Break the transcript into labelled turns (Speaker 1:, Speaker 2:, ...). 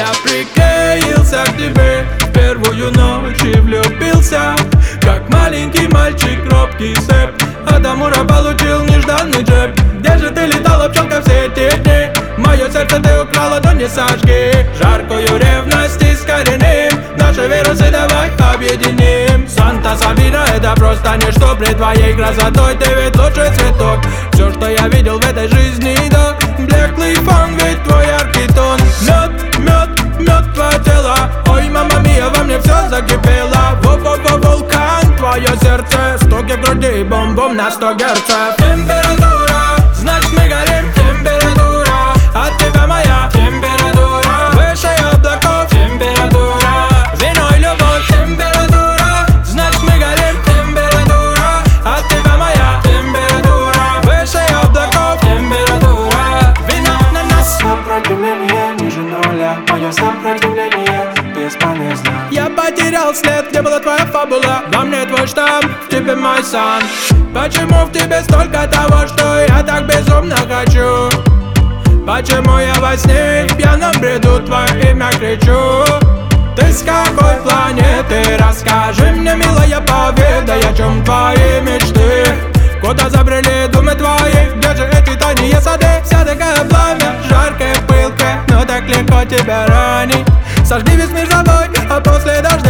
Speaker 1: Я приклеился к тебе в первую ночь и влюбился, как маленький мальчик, робкий сэп. От Амура получил нежданный джеб. Где же ты летала, пчелка, все эти дни? Мое сердце ты украла, но не сожги. Жаркую ревность искореним, наши вирусы давай объединим. Санта-Сабина — это просто ничто пред твоей красотой. Ты ведь лучший цветок, все, что я видел в этой жизни, да. Блеклый фон, ведь твой яркий тон. Мед, мед, мед, твое тело. Ой, мама мия, во мне все закипело. Во-во-во, вулкан, твое сердце. Стуки в груди, бом-бом на 100 герцев. Температура, значит мы горим. Температура, от тебя моя температура. Выше облаков температура, вино и любовь. Температура, значит мы горим. Температура, от тебя моя температура. Выше облаков температура, вино на нас.
Speaker 2: Сопротивление ниже нуля, мое сопротивление бесполезно.
Speaker 1: Я потерял след, где была твоя фабула. Во мне твой штамп, в тебе мой сан. Почему в тебе столько того, что я так безумно хочу? Почему я во сне в пьяном бреду твое имя кричу? Ты с какой планеты? Расскажи мне, милая, поведай, о чем твои мечты. Куда забрели думы твои? Где же эти тайные сады? Вся такая пламя, жаркая, пылкая, но так легко тебя ранить. Сожги весь мир собой, а после дождя